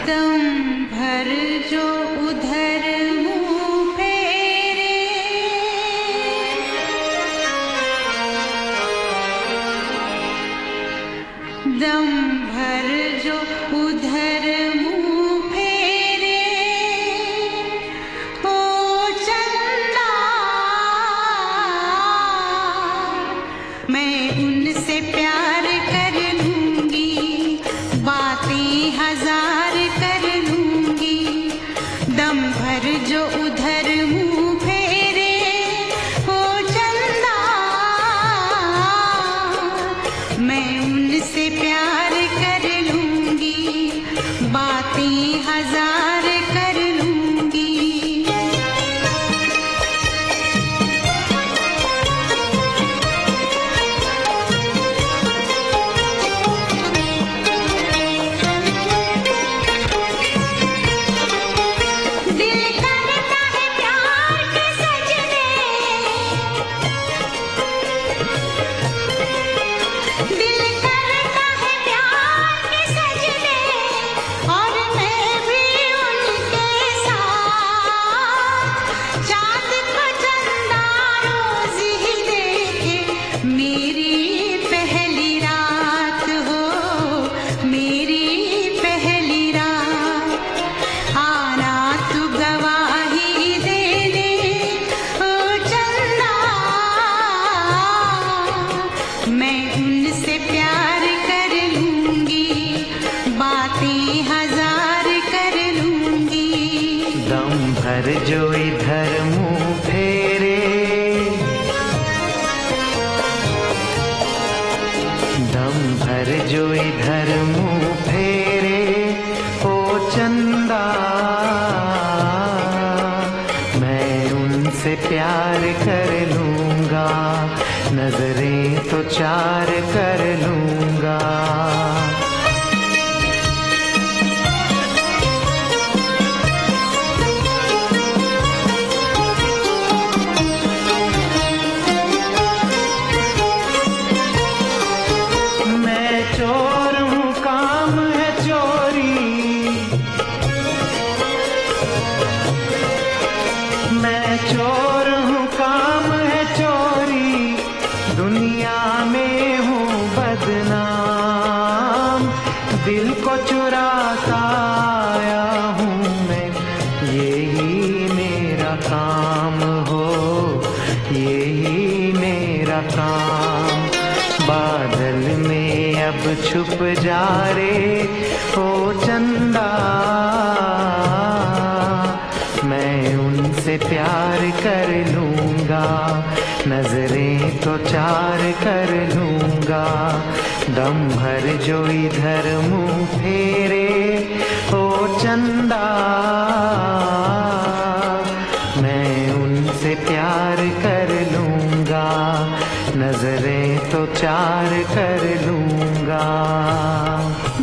दम भर जो उधर मुँह फेरे, दम भर जो उधर मुँह फेरे, ओ चंदा मैं उनसे प्यार कर लूंगी, बातें हजार कर लूंगी। दम भर जो उधर मुँह फेरे, ओ चंदा मैं उनसे प्यार कर लूंगी, बातें हजार कर लूंगी। मैं उनसे प्यार कर लूंगी, बातें हजार कर लूंगी। दम भर जो इधर मुँह फेरे, दम भर जो इधर मुँह फेरे, ओ चंदा मैं उनसे प्यार कर लूंगा, नजरें तो चार कर लूंगा। मैं चोर हूँ, काम है चोरी, मैं चोर हूँ, काम है चोरी, दुनिया में हूँ बदनाम, दिल को चुराता आया हूँ मैं, यही मेरा काम हो, यही मेरा काम। बादल में अब छुप जा रे, ओ चंदा मैं उनसे प्यार कर लूंगा, नजरें तो चार कर लूंगा। दम भर जो इधर मुँह फेरे, ओ चंदा मैं उनसे प्यार कर लूंगा, नजरें तो चार कर लूंगा।